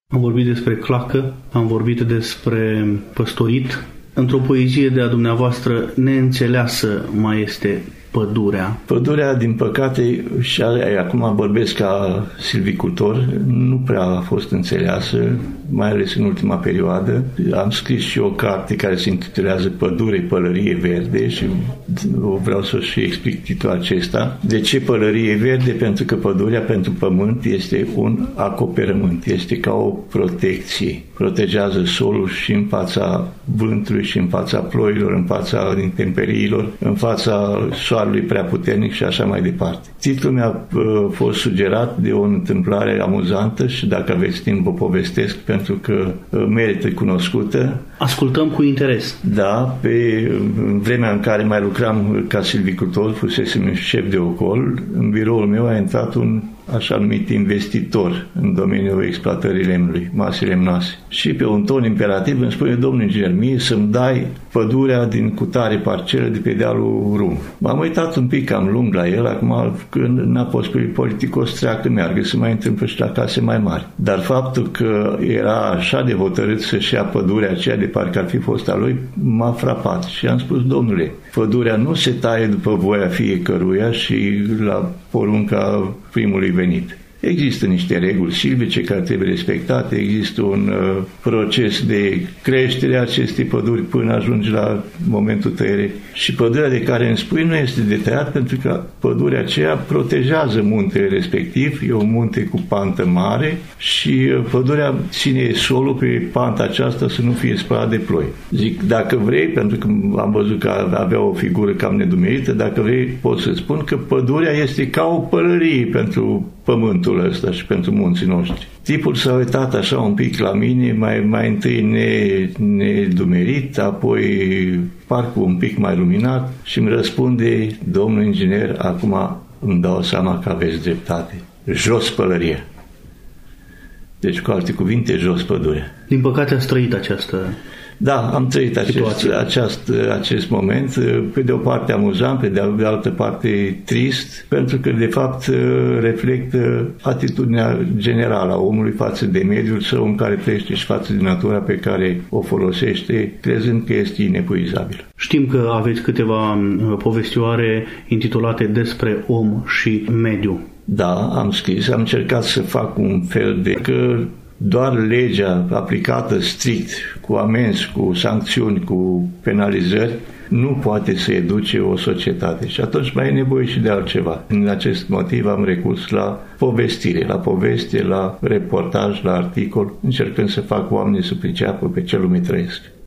Am vorbit despre clacă, am vorbit despre păstorit. Într-o poezie de a dumneavoastră neînțeleasă mai este pădurea. Pădurea, din păcate, și acum vorbesc ca silvicultor, nu prea a fost înțeleasă, mai ales în ultima perioadă. Am scris și o carte care se intitulează Pădure, pălărie verde și vreau să și explic titlul acesta. De ce pălărie verde? Pentru că pădurea pentru pământ este un acoperământ, este ca o protecție. Protejează solul și în fața vântului și în fața ploilor, în fața intemperiilor, în fața soarelui prea puternic și așa mai departe. Titlul mi-a fost sugerat de o întâmplare amuzantă și dacă aveți timp vă povestesc pentru că merită cunoscută. Ascultăm cu interes. Da, în vremea în care mai lucram ca silvicultor, fusesem șef de ocol, în biroul meu a intrat un așa numit investitor în domeniul exploatării lemnului, mase lemnoase. Și pe un ton imperativ îmi spune: domnul inginer, mie să-mi dai pădurea din cutare parcelă de pe dealul Rum. M-am uitat un pic cam lung la el, acum când n-a posibil politicos treacă meargă, se mai întâmplă și la case mai mari. Dar faptul că era așa de hotărât să-și ia pădurea aceea de parcă ar fi fost a lui, m-a frapat și am spus: domnule, pădurea nu se taie după voia fiecăruia și la porunca primului venit. Există niște reguli silvice care trebuie respectate, există un proces de creștere a acestei păduri până ajunge la momentul tăierii. Și pădurea de care îmi spui nu este de tăiat pentru că pădurea aceea protejează muntele respectiv, e un munte cu pantă mare și pădurea ține solul pe panta aceasta să nu fie spălat de ploi. Zic, dacă vrei, pentru că am văzut că avea o figură cam nedumerită, dacă vrei pot să spun că pădurea este ca o pălărie pentru pământul ăsta și pentru munții noștri. Tipul s-a uitat așa un pic la mine, mai întâi nedumerit, apoi parcă un pic mai luminat și îmi răspunde: domnul inginer, acum îmi dau seama că aveți dreptate. Jos pălăria. Deci, cu alte cuvinte, jos pădurea. Din păcate ați trăit această... Da, am trăit acest moment, pe de o parte amuzant, pe de altă parte trist, pentru că de fapt reflectă atitudinea generală a omului față de mediul său în care trăiește și față de natura pe care o folosește, crezând că este inepuizabil. Știm că aveți câteva povestioare intitulate despre om și mediu. Da, am scris, am încercat să fac un fel de... că doar legea aplicată strict, cu amenzi, cu sancțiuni, cu penalizări, nu poate să educe o societate. Și atunci mai e nevoie și de altceva. Din acest motiv am recurs la povestire, la poveste, la reportaj, la articol, încercând să fac oamenii să priceapă pe ce lume trăiesc.